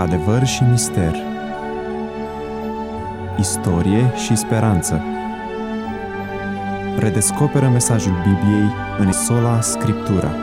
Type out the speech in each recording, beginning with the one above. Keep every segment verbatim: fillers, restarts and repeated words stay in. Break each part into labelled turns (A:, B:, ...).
A: Adevăr și mister, istorie și speranță. Redescoperă mesajul Bibliei în Sola Scriptura.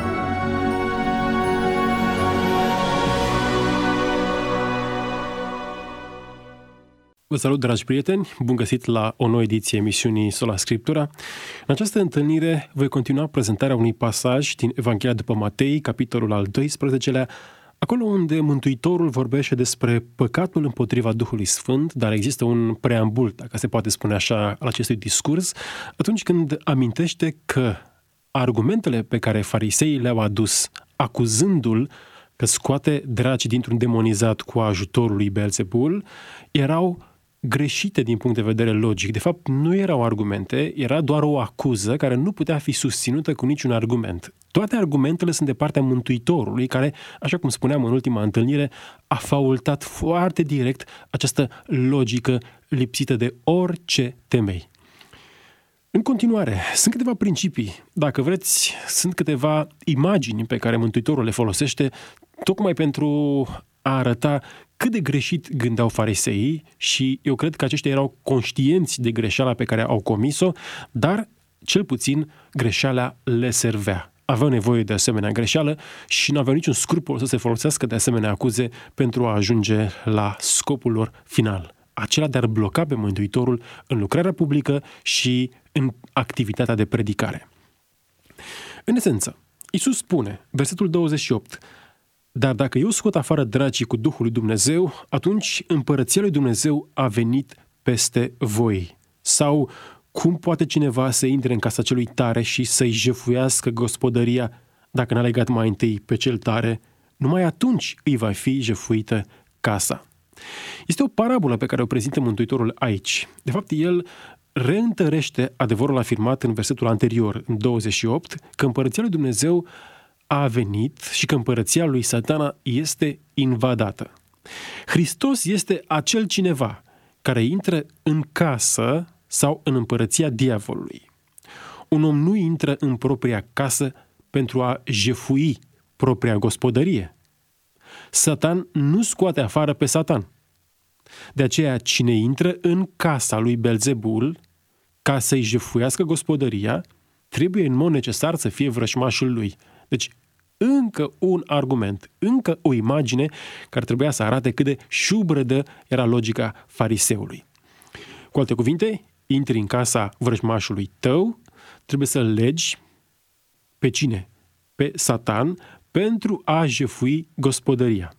B: Vă salut, dragi prieteni! Bun găsit la o nouă ediție emisiunii Sola Scriptura. În această întâlnire voi continua prezentarea unui pasaj din Evanghelia după Matei, capitolul al doisprezecelea, acolo unde Mântuitorul vorbește despre păcatul împotriva Duhului Sfânt, dar există un preambul, dacă se poate spune așa, al acestui discurs, atunci când amintește că argumentele pe care fariseii le-au adus, acuzându-l că scoate draci dintr-un demonizat cu ajutorul lui Beelzebul, erau greșite din punct de vedere logic. De fapt, nu erau argumente, era doar o acuză care nu putea fi susținută cu niciun argument. Toate argumentele sunt de partea Mântuitorului, care, așa cum spuneam în ultima întâlnire, a faultat foarte direct această logică lipsită de orice temei. În continuare, sunt câteva principii, dacă vreți, sunt câteva imagini pe care Mântuitorul le folosește tocmai pentru a arăta cât de greșit gândeau fariseii și eu cred că aceștia erau conștienți de greșeala pe care au comis-o, dar cel puțin greșeala le servea. Aveau nevoie de asemenea greșeală și nu aveau niciun scrupul să se folosească de asemenea acuze pentru a ajunge la scopul lor final, acela de a bloca pe Mântuitorul în lucrarea publică și în activitatea de predicare. În esență, Iisus spune, versetul douăzeci și opt, dar dacă eu scot afară dracii cu Duhul lui Dumnezeu, atunci împărăția lui Dumnezeu a venit peste voi. Sau cum poate cineva să intre în casa celui tare și să-i jefuiască gospodăria dacă n-a legat mai întâi pe cel tare? Numai atunci îi va fi jefuită casa. Este o parabolă pe care o prezintă Mântuitorul aici. De fapt, el reîntărește adevărul afirmat în versetul anterior, în douăzeci și opt, că împărăția lui Dumnezeu a venit și că împărăția lui Satana este invadată. Hristos este acel cineva care intră în casă sau în împărăția diavolului. Un om nu intră în propria casă pentru a jefui propria gospodărie. Satan nu scoate afară pe Satan. De aceea, cine intră în casa lui Beelzebul ca să-i jefuiască gospodăria, trebuie în mod necesar să fie vrășmașul lui. Deci, încă un argument, încă o imagine care trebuia să arate cât de șubredă era logica fariseului. Cu alte cuvinte, intri în casa vrăjmașului tău, trebuie să legi pe cine? Pe Satan, pentru a jefui gospodăria.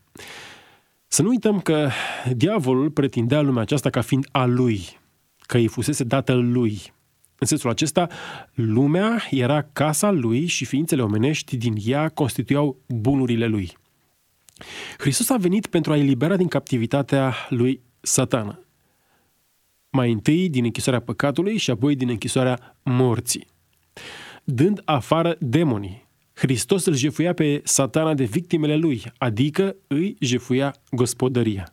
B: Să nu uităm că diavolul pretindea lumea aceasta ca fiind a lui, că îi fusese dată lui. În sensul acesta, lumea era casa lui și ființele omenești din ea constituiau bunurile lui. Hristos a venit pentru a elibera din captivitatea lui Satana. Mai întâi din închisoarea păcatului și apoi din închisoarea morții. Dând afară demonii, Hristos îl jefuia pe Satana de victimele lui, adică îi jefuia gospodăria.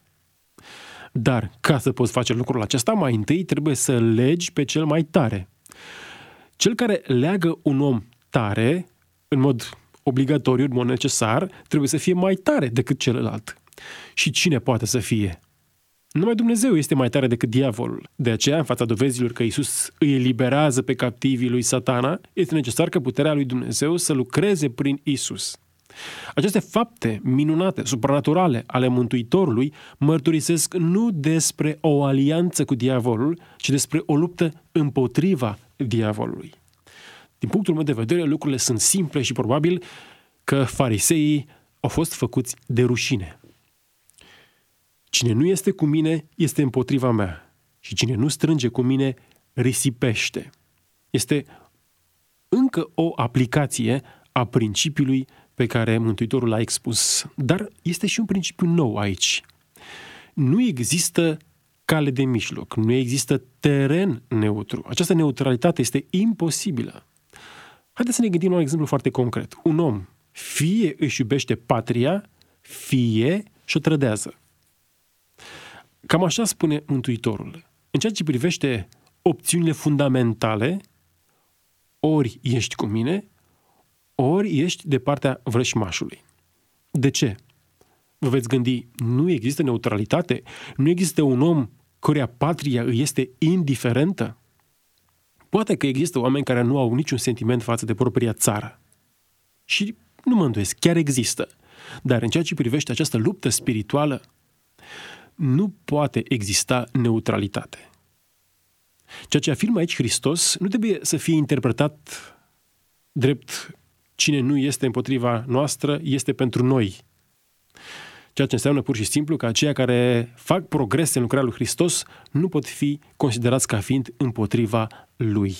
B: Dar ca să poți face lucrul acesta, mai întâi trebuie să legi pe cel mai tare. Cel care leagă un om tare, în mod obligatoriu, în mod necesar, trebuie să fie mai tare decât celălalt. Și cine poate să fie? Numai Dumnezeu este mai tare decât diavolul. De aceea, în fața dovezilor că Iisus îi eliberează pe captivii lui Satana, este necesar ca puterea lui Dumnezeu să lucreze prin Iisus. Aceste fapte minunate, supranaturale ale Mântuitorului mărturisesc nu despre o alianță cu diavolul, ci despre o luptă împotriva diavolului. Din punctul meu de vedere, lucrurile sunt simple și probabil că fariseii au fost făcuți de rușine. Cine nu este cu mine, este împotriva mea. Și cine nu strânge cu mine, risipește. Este încă o aplicație a principiului pe care Mântuitorul l-a expus. Dar este și un principiu nou aici. Nu există cale de mijloc, nu există teren neutru. Această neutralitate este imposibilă. Haideți să ne gândim la un exemplu foarte concret. Un om fie își iubește patria, fie și-o trădează. Cam așa spune Mântuitorul. În ceea ce privește opțiunile fundamentale, ori ești cu mine, ori ești de partea vrășmașului. De ce? Vă veți gândi, nu există neutralitate? Nu există un om căreia patria îi este indiferentă? Poate că există oameni care nu au niciun sentiment față de propria țară. Și nu mă îndoiesc, chiar există. Dar în ceea ce privește această luptă spirituală, nu poate exista neutralitate. Ceea ce afirmă aici Hristos nu trebuie să fie interpretat drept cine nu este împotriva noastră, este pentru noi. Ceea ce înseamnă pur și simplu că aceia care fac progrese în lucrarea lui Hristos nu pot fi considerați ca fiind împotriva lui.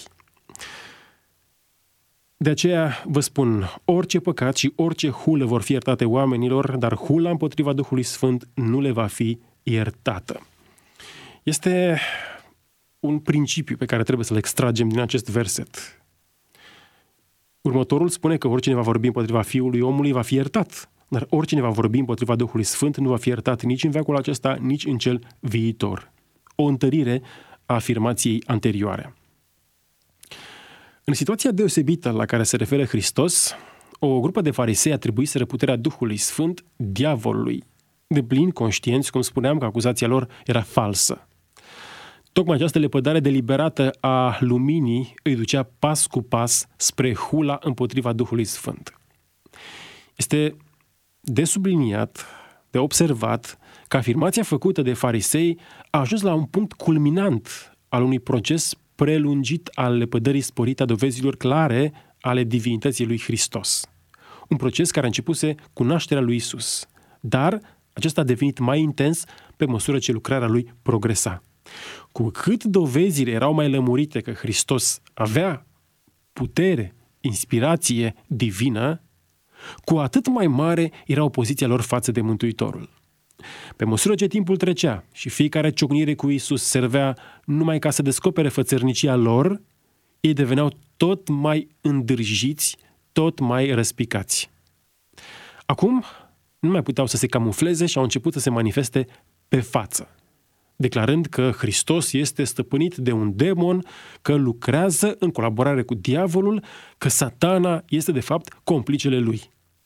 B: De aceea vă spun, orice păcat și orice hulă vor fi iertate oamenilor, dar hula împotriva Duhului Sfânt nu le va fi iertată. Este un principiu pe care trebuie să-l extragem din acest verset. Următorul spune că oricine va vorbi împotriva Fiului omului va fi iertat, dar oricine va vorbi împotriva Duhului Sfânt nu va fi iertat nici în veacul acesta, nici în cel viitor. O întărire a afirmației anterioare. În situația deosebită la care se referă Hristos, o grupă de farisei atribuiseră puterea Duhului Sfânt diavolului, de plin conștienți, cum spuneam, că acuzația lor era falsă. Tocmai această lepădare deliberată a luminii îi ducea pas cu pas spre hula împotriva Duhului Sfânt. Este de subliniat, de observat, că afirmația făcută de farisei a ajuns la un punct culminant al unui proces prelungit al lepădării sporite a dovezilor clare ale divinității lui Hristos. Un proces care a începuse cu nașterea lui Isus, dar acesta a devenit mai intens pe măsură ce lucrarea lui progresa. Cu cât dovezile erau mai lămurite că Hristos avea putere, inspirație divină, cu atât mai mare era opoziția lor față de Mântuitorul. Pe măsură ce timpul trecea și fiecare ciocnire cu Isus servea numai ca să descopere fățărnicia lor, ei deveneau tot mai îndârjiți, tot mai răspicați. Acum nu mai puteau să se camufleze și au început să se manifeste pe față, declarând că Hristos este stăpânit de un demon, că lucrează în colaborare cu diavolul, că Satana este de fapt complicele lui.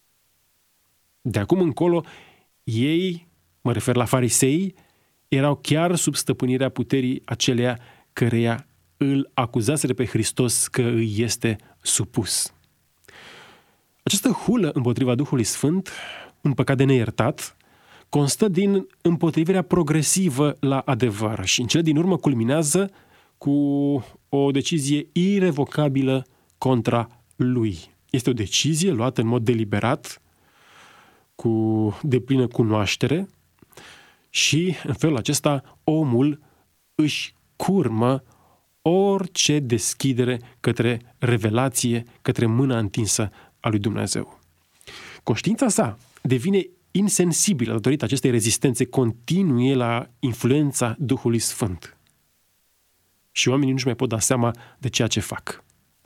B: De acum încolo, ei, mă refer la farisei, erau chiar sub stăpânirea puterii aceleia căreia îl acuzaseră pe Hristos că îi este supus. Această hulă împotriva Duhului Sfânt, un păcat de neiertat, constă din împotrivirea progresivă la adevăr și în cele din urmă culminează cu o decizie irevocabilă contra lui. Este o decizie luată în mod deliberat, cu deplină cunoaștere și în felul acesta omul își curmă orice deschidere către revelație, către mâna întinsă a lui Dumnezeu. Conștiința sa devine insensibilă datorită acestei rezistențe continue la influența Duhului Sfânt. Și oamenii nu-și mai pot da seama de ceea ce fac.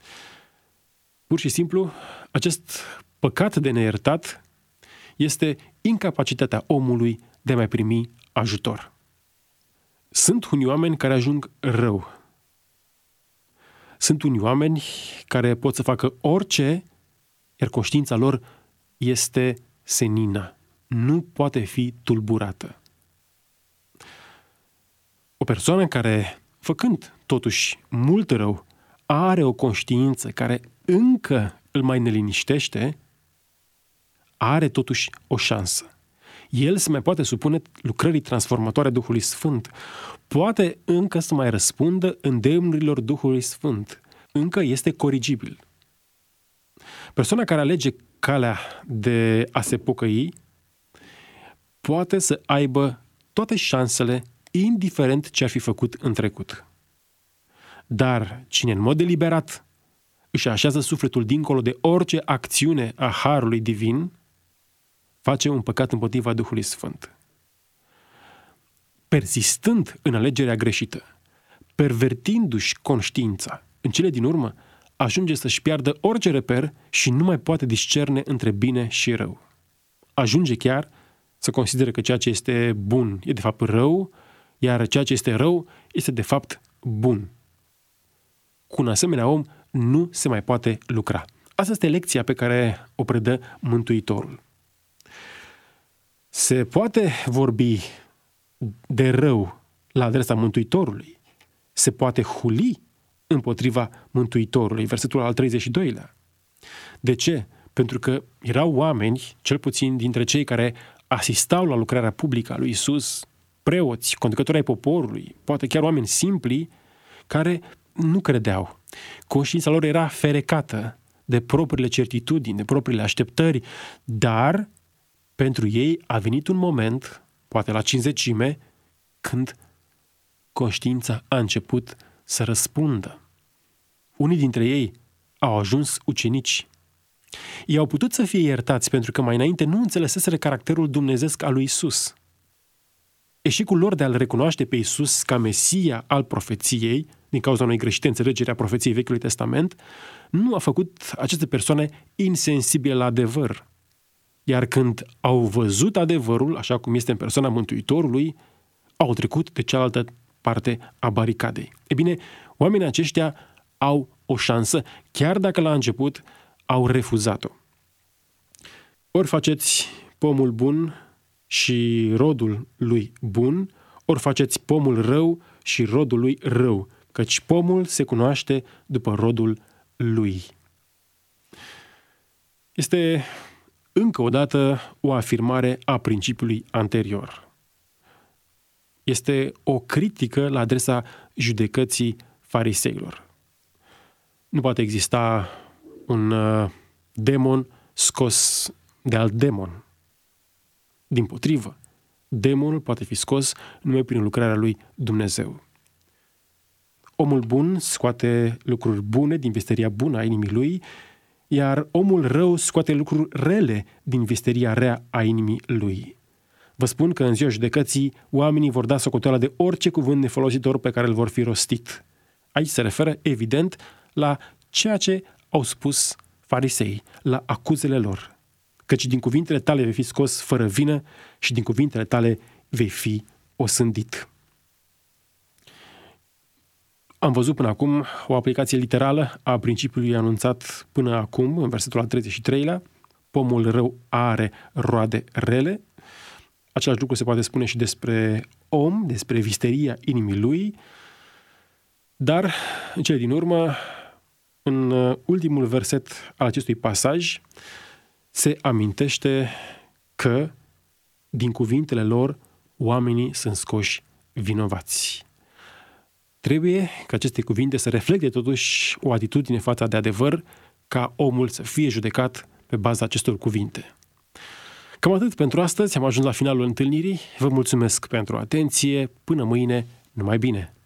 B: Pur și simplu, acest păcat de neiertat este incapacitatea omului de a mai primi ajutor. Sunt unii oameni care ajung rău. Sunt unii oameni care pot să facă orice, iar conștiința lor este senină. Nu poate fi tulburată. O persoană care, făcând totuși mult rău, are o conștiință care încă îl mai neliniștește, are totuși o șansă. El se mai poate supune lucrării transformatoare a Duhului Sfânt. Poate încă să mai răspundă îndemnurilor Duhului Sfânt. Încă este corigibil. Persoana care alege calea de a se pocăi poate să aibă toate șansele, indiferent ce ar fi făcut în trecut. Dar cine în mod deliberat își așează sufletul dincolo de orice acțiune a Harului Divin, face un păcat împotriva Duhului Sfânt. Persistând în alegerea greșită, pervertindu-și conștiința, în cele din urmă, ajunge să-și piardă orice reper și nu mai poate discerne între bine și rău. Ajunge chiar să considere că ceea ce este bun e de fapt rău, iar ceea ce este rău este de fapt bun. Cu un asemenea om nu se mai poate lucra. Asta este lecția pe care o predă Mântuitorul. Se poate vorbi de rău la adresa Mântuitorului. Se poate huli împotriva Mântuitorului. Versetul al treizeci și doilea. De ce? Pentru că erau oameni, cel puțin dintre cei care asistau la lucrarea publică a lui Isus, preoți, conducători ai poporului, poate chiar oameni simpli, care nu credeau. Conștiința lor era ferecată de propriile certitudini, de propriile așteptări, dar pentru ei a venit un moment, poate la cincizecime, când conștiința a început să răspundă. Unii dintre ei au ajuns ucenici. Ei au putut să fie iertați pentru că mai înainte nu înțeleseseră caracterul dumnezeesc al lui Isus. Eșecul lor de a-L recunoaște pe Isus ca Mesia al profeției, din cauza unei greșite înțelegeri a profeției Vechiului Testament, nu a făcut aceste persoane insensibile la adevăr. Iar când au văzut adevărul, așa cum este în persoana Mântuitorului, au trecut de cealaltă parte a baricadei. E bine, oamenii aceștia au o șansă, chiar dacă la început au refuzat-o. Ori faceți pomul bun și rodul lui bun, ori faceți pomul rău și rodul lui rău, căci pomul se cunoaște după rodul lui. Este încă o dată o afirmare a principiului anterior. Este o critică la adresa judecății fariseilor. Nu poate exista un uh, demon scos de alt demon. Dimpotrivă, demonul poate fi scos numai prin lucrarea lui Dumnezeu. Omul bun scoate lucruri bune din visteria bună a inimii lui, iar omul rău scoate lucruri rele din visteria rea a inimii lui. Vă spun că în ziua judecății oamenii vor da socoteală de orice cuvânt nefolositor pe care îl vor fi rostit. Aici se referă, evident, la ceea ce au spus farisei, la acuzele lor. Căci din cuvintele tale vei fi scos fără vină și din cuvintele tale vei fi osândit. Am văzut până acum o aplicație literală a principiului anunțat până acum, în versetul al treizeci și treilea. Pomul rău are roade rele. Același lucru se poate spune și despre om, despre visteria inimii lui. Dar, în cele din urmă, în ultimul verset al acestui pasaj, se amintește că din cuvintele lor oamenii sunt scoși vinovați. Trebuie ca aceste cuvinte să reflecte totuși o atitudine față de adevăr, ca omul să fie judecat pe baza acestor cuvinte. Cam atât pentru astăzi, am ajuns la finalul întâlnirii. Vă mulțumesc pentru atenție. Până mâine, numai bine!